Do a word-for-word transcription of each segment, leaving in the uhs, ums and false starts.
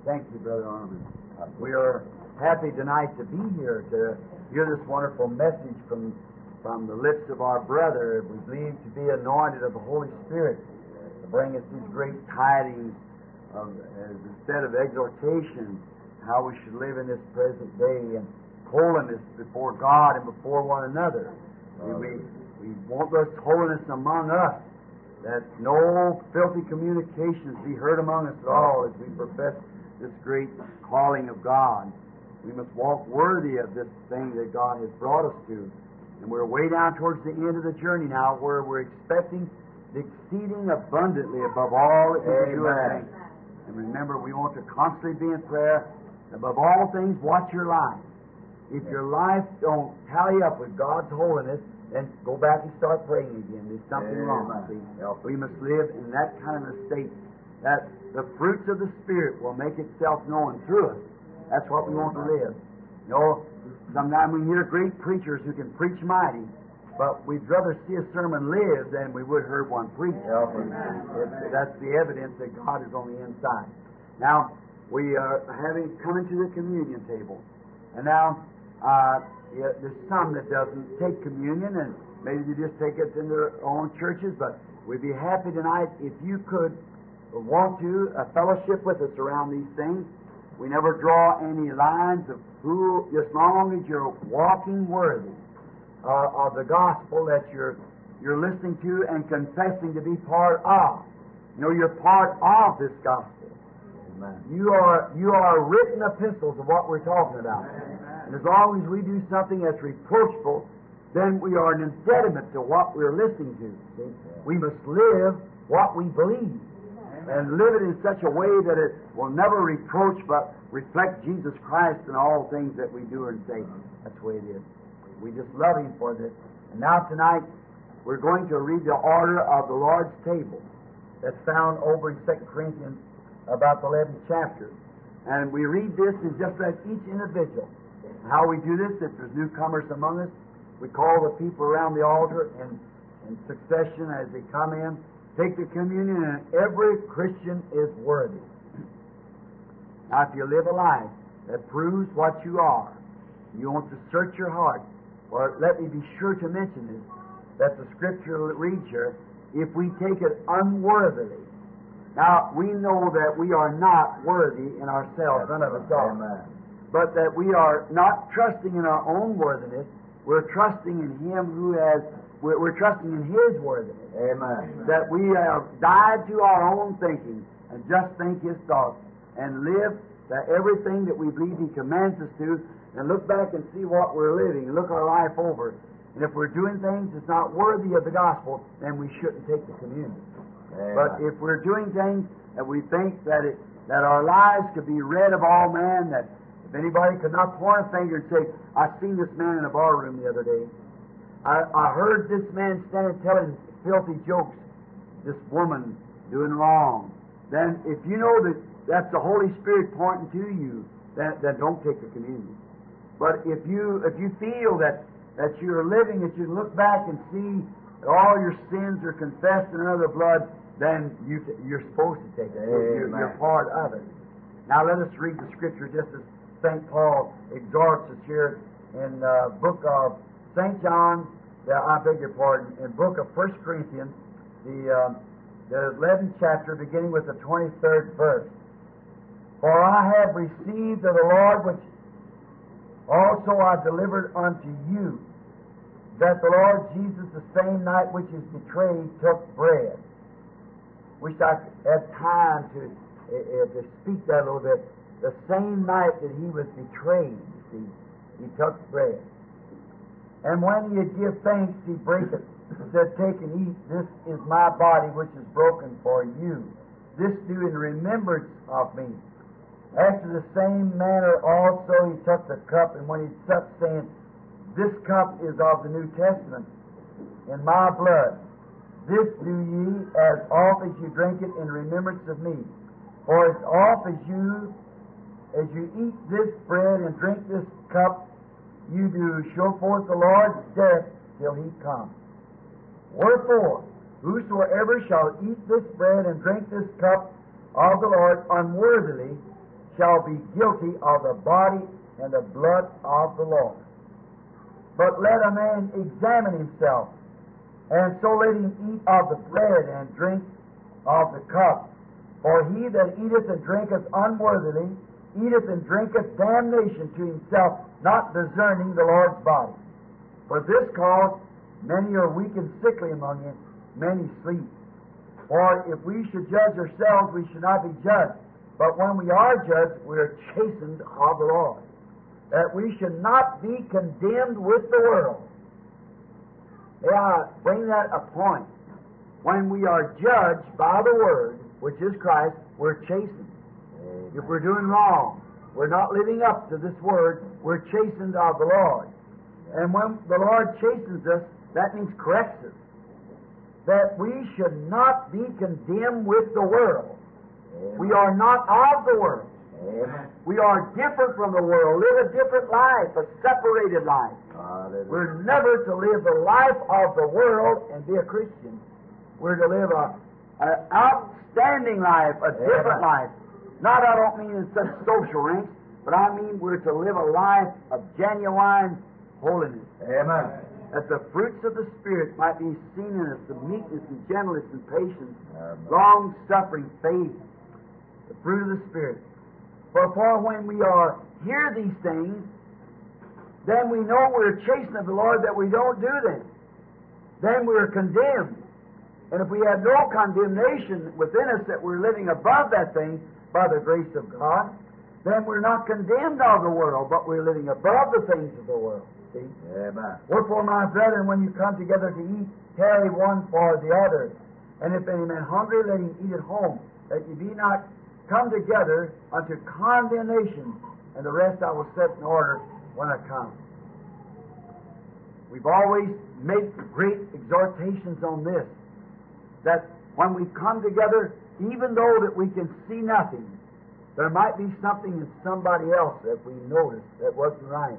Thank you, Brother Armin. We are happy tonight to be here to hear this wonderful message from from the lips of our brother, we believe to be anointed of the Holy Spirit, to bring us these great tidings of, as instead of exhortation, how we should live in this present day and holiness before God and before one another. We, we, we want this holiness among us, that no filthy communications be heard among us at all as we profess this great calling of God. We must walk worthy of this thing that God has brought us to. And we're way down towards the end of the journey now, where we're expecting the exceeding abundantly above all that we can do and think. And remember, we want to constantly be in prayer. Above all things, watch your life. If your life don't tally up with God's holiness, then go back and start praying again. There's something Amen. wrong. See? We must live in that kind of a state that the fruits of the Spirit will make itself known through us. That's what we want to live. You know, sometimes we hear great preachers who can preach mighty, but we'd rather see a sermon live than we would hear one preach. It's, that's the evidence that God is on the inside. Now, we are having come into the communion table. And now, uh, yeah, there's some that doesn't take communion, and maybe they just take it in their own churches, but we'd be happy tonight if you could want to uh, fellowship with us around these things. We never draw any lines of who, as long as you're walking worthy uh, of the gospel that you're you're listening to and confessing to be part of. You know, you're part of this gospel. Amen. You are you are written epistles of what we're talking about. Amen. And as long as we do something that's reproachful, then we are an impediment to what we're listening to. See? We must live what we believe. And live it in such a way that it will never reproach but reflect Jesus Christ in all things that we do and say. That's the way it is. We just love Him for this. And now tonight, we're going to read the order of the Lord's table that's found over in Second Corinthians, about the eleventh chapter. And we read this and just let each individual. How we do this, if there's newcomers among us, we call the people around the altar in, in succession as they come in. Take the communion, and every Christian is worthy. Now, if you live a life that proves what you are, you want to search your heart, or let me be sure to mention this, that the Scripture reads here, if we take it unworthily. Now, we know that we are not worthy in ourselves, none of us are. Amen. But that we are not trusting in our own worthiness, we're trusting in Him who has We're, we're trusting in His worthiness. Amen. That we have died to our own thinking and just think His thoughts and live that everything that we believe He commands us to, and look back and see what we're living and look our life over. And if we're doing things that's not worthy of the gospel, then we shouldn't take the communion. Amen. But if we're doing things that we think that it, that our lives could be read of all men, that if anybody could not point a finger and say, I seen this man in a bar room the other day. I, I heard this man standing telling filthy jokes, this woman doing wrong. Then if you know that that's the Holy Spirit pointing to you, then, then don't take the communion. But if you if you feel that, that you're living, that you look back and see that all your sins are confessed in another blood, then you, you're supposed to take it. You're, you're part of it. Now let us read the Scripture just as Saint Paul exhorts us here in the book of Saint John, the, I beg your pardon, in book of First Corinthians, the, uh, the eleventh chapter, beginning with the twenty-third verse. For I have received of the Lord which also I delivered unto you, that the Lord Jesus, the same night which is betrayed, took bread. Wish I had time to, uh, to speak that a little bit. The same night that He was betrayed, you see, He took bread. And when He had give thanks, He brake it, and said, Take and eat, this is my body which is broken for you. This do in remembrance of me. After the same manner also He took the cup, and when He supped, saying, This cup is of the New Testament, in my blood. This do ye, as oft as you drink it, in remembrance of me. For as oft as you, as you eat this bread and drink this cup, you do show forth the Lord's death till He come. Wherefore, whosoever shall eat this bread and drink this cup of the Lord unworthily shall be guilty of the body and the blood of the Lord. But let a man examine himself, and so let him eat of the bread and drink of the cup. For he that eateth and drinketh unworthily eateth and drinketh damnation to himself, not discerning the Lord's body. For this cause many are weak and sickly among you, many sleep. For if we should judge ourselves, we should not be judged. But when we are judged, we are chastened of the Lord, that we should not be condemned with the world. May I bring that a point? When we are judged by the Word, which is Christ, we're chastened. Amen. If we're doing wrong, we're not living up to this Word, we're chastened of the Lord. And when the Lord chastens us, that means corrects us. That we should not be condemned with the world. Amen. We are not of the world. Amen. We are different from the world, live a different life, a separated life. Hallelujah. We're never to live the life of the world and be a Christian. We're to live a, an outstanding life, a Amen. Different life. Not, I don't mean in such social ranks, but I mean we're to live a life of genuine holiness. Amen. That the fruits of the Spirit might be seen in us, the meekness and gentleness and patience, long-suffering, faith, the fruit of the Spirit. For, for when we are hear these things, then we know we're chastened of the Lord that we don't do them. Then we're condemned. And if we have no condemnation within us that we're living above that thing by the grace of God, then we're not condemned of the world, but we're living above the things of the world. See? Amen. Wherefore, my brethren, when you come together to eat, tarry one for the other. And if any man hungry, let him eat at home, that ye be not come together unto condemnation, and the rest I will set in order when I come. We've always made great exhortations on this, that when we come together, even though that we can see nothing, there might be something in somebody else that we noticed that wasn't right.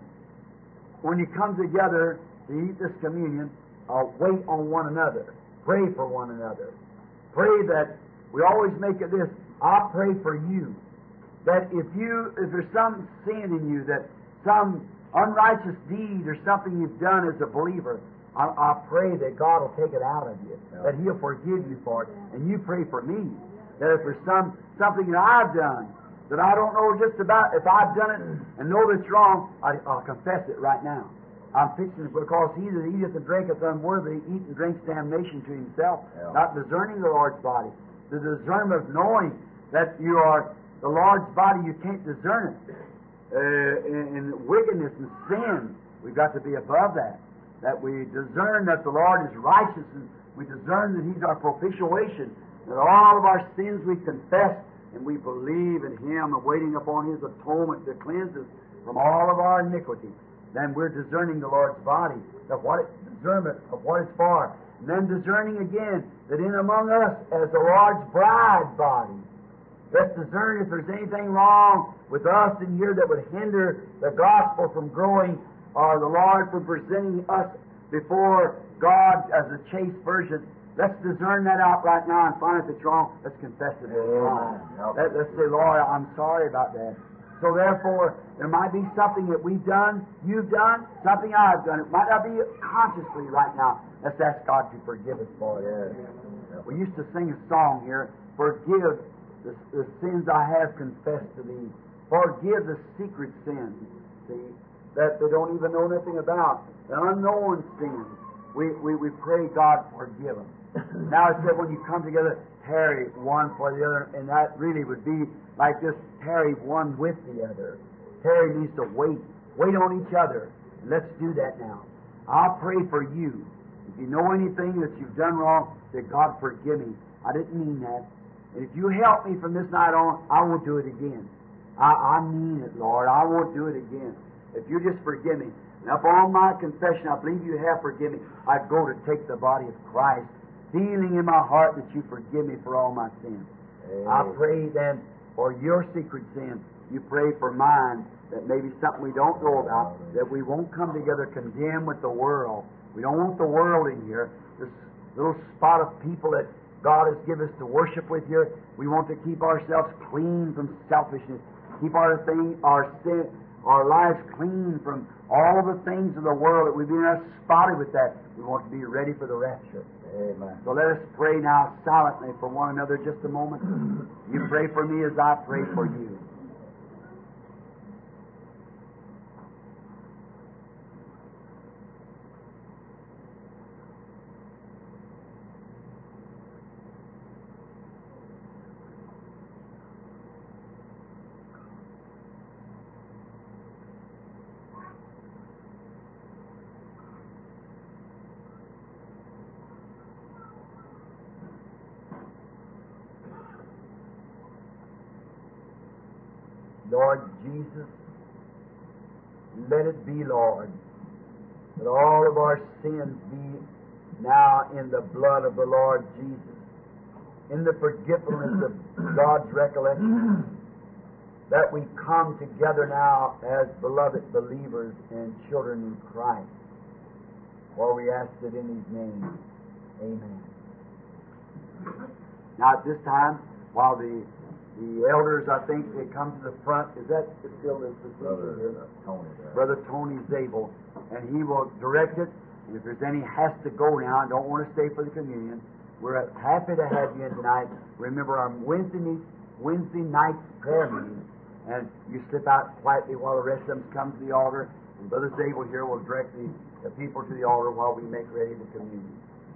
When you come together to eat this communion, uh, wait on one another. Pray for one another. Pray that, we always make it this, I pray for you, that if you, if there's some sin in you, that some unrighteous deed or something you've done as a believer, I, I pray that God will take it out of you, yeah. that He'll forgive you for it. And you pray for me, that if there's some something that I've done that I don't know just about, if I've done it and know that's wrong, I, I'll confess it right now. I'm fixing it, because he that eateth and drinketh unworthily eat and drinks damnation to himself, yeah. not discerning the Lord's body. The discernment of knowing that you are the Lord's body, you can't discern it. Uh, in, in wickedness and sin, we've got to be above that. That we discern that the Lord is righteous, and we discern that He's our propitiation, that all of our sins we confess, and we believe in Him, and waiting upon His atonement to cleanse us from all of our iniquity. Then we're discerning the Lord's body, of what it, discernment of what it's for. And then discerning again that in among us as the Lord's bride body, let's discern if there's anything wrong with us in here that would hinder the gospel from growing, or the Lord from presenting us before God as a chaste virgin. Let's discern that out right now and find if it's wrong. Let's confess it is wrong. Let, let's say, Lord, I'm sorry about that. So therefore, there might be something that we've done, you've done, something I've done. It might not be consciously right now. Let's ask God to forgive us for it. Yes. We used to sing a song here, forgive the, the sins I have confessed to Thee. Forgive the secret sins, see, that they don't even know nothing about. The unknown sins. We, we, we pray God forgive them. Now it said when you come together, tarry one for the other, and that really would be like just tarry one with the other. Tarry means to wait. Wait on each other. And let's do that now. I'll pray for you. If you know anything that you've done wrong, say, God forgive me. I didn't mean that. And if you help me from this night on, I won't do it again. I, I mean it, Lord. I won't do it again. If you just forgive me. And upon my confession, I believe you have forgiven me. I go to take the body of Christ, feeling in my heart that you forgive me for all my sins. Hey. I pray then for your secret sin. You pray for mine, that maybe something we don't know about, that we won't come together condemned with the world. We don't want the world in here. This little spot of people that God has given us to worship with here, we want to keep ourselves clean from selfishness. keep our thing, our sin, our lives clean from all the things of the world that we've been spotted with that. We want to be ready for the rapture. Amen. So let us pray now silently for one another just a moment. You pray for me as I pray for you. Lord Jesus, let it be, Lord, that all of our sins be now in the blood of the Lord Jesus, in the forgiveness of God's recollection, that we come together now as beloved believers and children in Christ. For we ask it in His name. Amen. Now at this time, while the The elders, I think, they come to the front. Is that still the Brother here? uh, Tony there. Brother Tony Zabel, and he will direct it. And if there's any has to go now, don't want to stay for the communion, we're happy to have you in tonight. Remember our Wednesday night, Wednesday night prayer meeting, and you slip out quietly while the rest of them come to the altar. And Brother Zabel here will direct the, the people to the altar while we make ready the communion.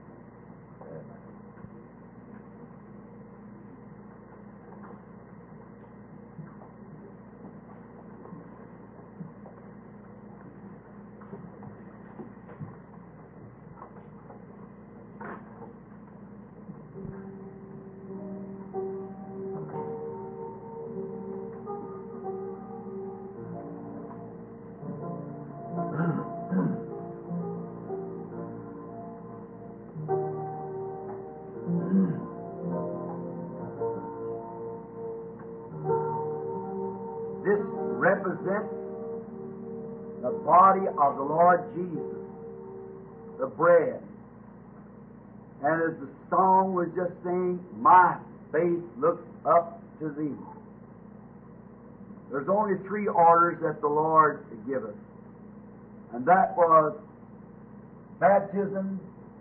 This represents the body of the Lord Jesus, the bread. And as the song was just saying, my faith looks up to Thee. There's only three orders that the Lord gave us, and that was baptism,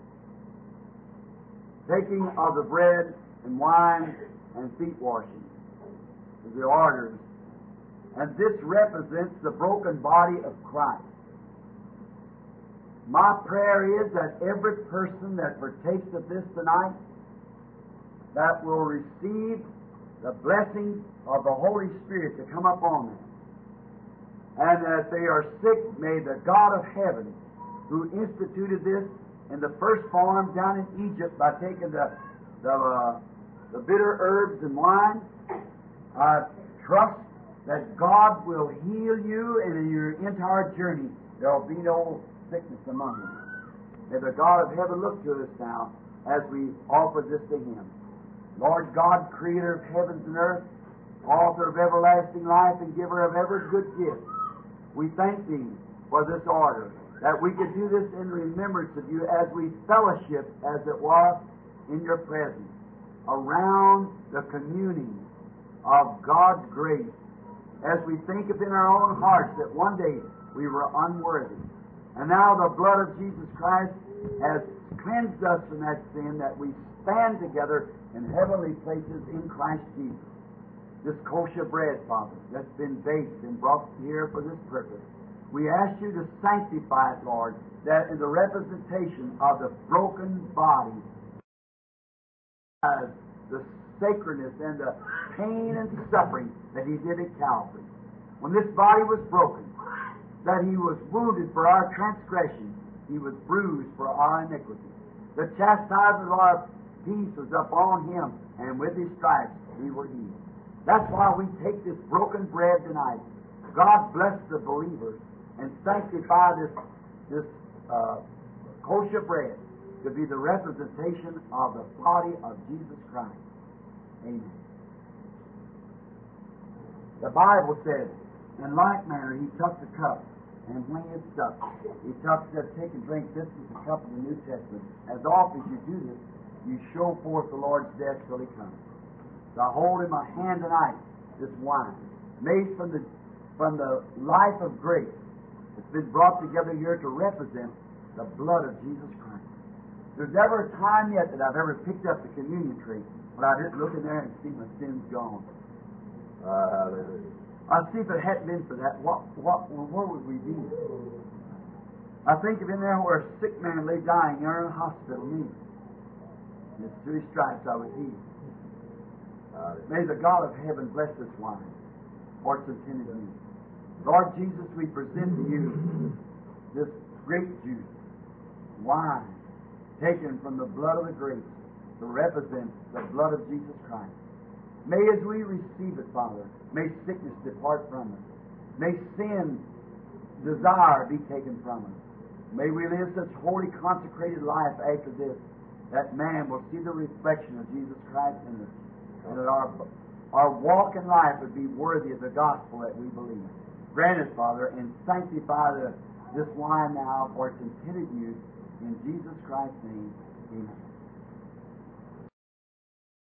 taking of the bread and wine, and feet washing. The orders. And this represents the broken body of Christ. My prayer is that every person that partakes of this tonight, that will receive the blessing of the Holy Spirit to come upon them. And that they are sick, may the God of heaven, who instituted this in the first form down in Egypt by taking the, the, uh, the bitter herbs and wine, I trust that God will heal you, and in your entire journey there will be no sickness among you. May the God of heaven look to us now as we offer this to Him. Lord God, Creator of heavens and earth, Author of everlasting life and Giver of every good gift, we thank Thee for this order, that we could do this in remembrance of You as we fellowship, as it was, in Your presence, around the communing of God's grace, as we think of in our own hearts that one day we were unworthy. And now the blood of Jesus Christ has cleansed us from that sin, that we stand together in heavenly places in Christ Jesus. This kosher bread, Father, that's been baked and brought here for this purpose, we ask You to sanctify it, Lord, that in the representation of the broken body, as the sacredness and the pain and suffering that He did at Calvary. When this body was broken, that He was wounded for our transgression, He was bruised for our iniquity. The chastisement of our peace was upon Him, and with His stripes we were healed. That's why we take this broken bread tonight. God bless the believers and sanctify this, this uh, kosher bread to be the representation of the body of Jesus Christ. Amen. The Bible says, in like manner He took the cup, and when He had supped, He took, said, take and drink, this is the cup of the New Testament. As often as you do this, you show forth the Lord's death till He comes. So I hold in my hand tonight this wine. made from the from the life of grace. It's been brought together here to represent the blood of Jesus Christ. There's never a time yet that I've ever picked up the communion tree when I didn't look in there and see my sins gone. Hallelujah. I see if it hadn't been for that, what, what, well, where would we be? I think of in there where a sick man lay dying there in a hospital, me. And it's through his stripes I was healed. Hallelujah. May the God of heaven bless this wine, for it's intended me. Lord Jesus, we present to you this grape juice, wine, taken from the blood of the grapes to represent the blood of Jesus Christ. May as we receive it, Father, may sickness depart from us. May sin, desire be taken from us. May we live such holy, consecrated life after this that man will see the reflection of Jesus Christ in us, and that our, our walk in life would be worthy of the gospel that we believe. Grant it, Father, and sanctify the, this wine now for its intended use. In Jesus Christ's name, amen.